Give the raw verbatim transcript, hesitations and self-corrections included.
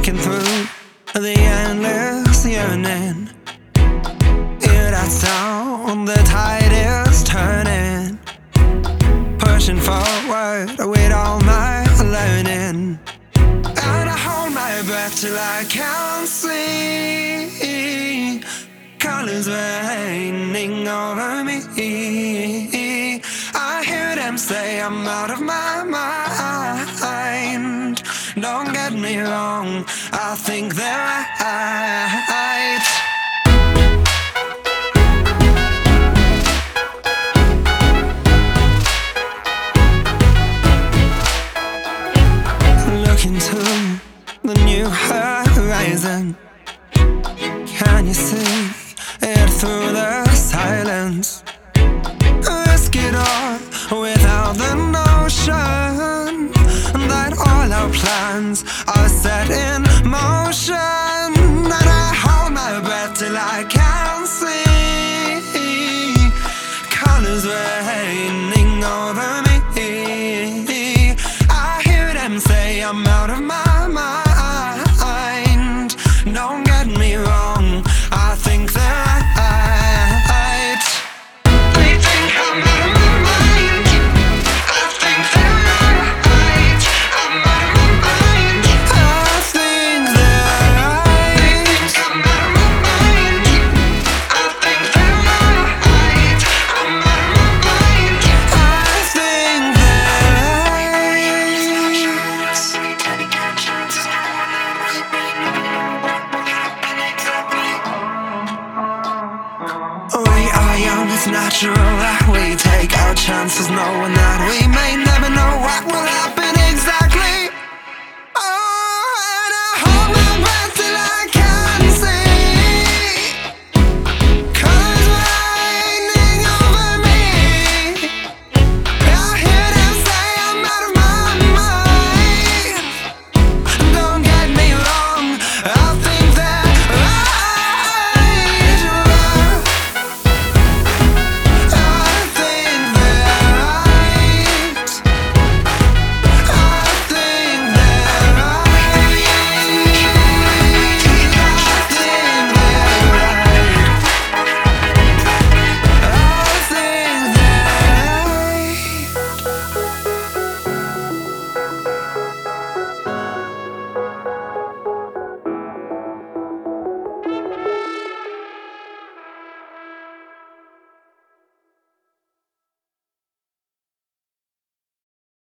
looking through the endless yearning. Hear that sound, the tide is turning, pushing forward with all my learning. And I hold my breath till I can't see colors raining over me. I hear them say I'm out of my mind. Don't get me wrong, I think they're right. Look into the new horizon. Can you see it through the silence? Risk it all without the notion that all our plans are set in motion. And I hold my breath till I can't see colors raining over me. I hear them say I'm out of my mind. Don't get me wrong, I think they're right. They think I'm out of my mind. I think they're right. I'm out of my mind. I think they're right. They think I'm out of my mind. I think they're right. I'm out of my mind. I think they're We are young, it's natural that we take our chances, knowing that we may never know what we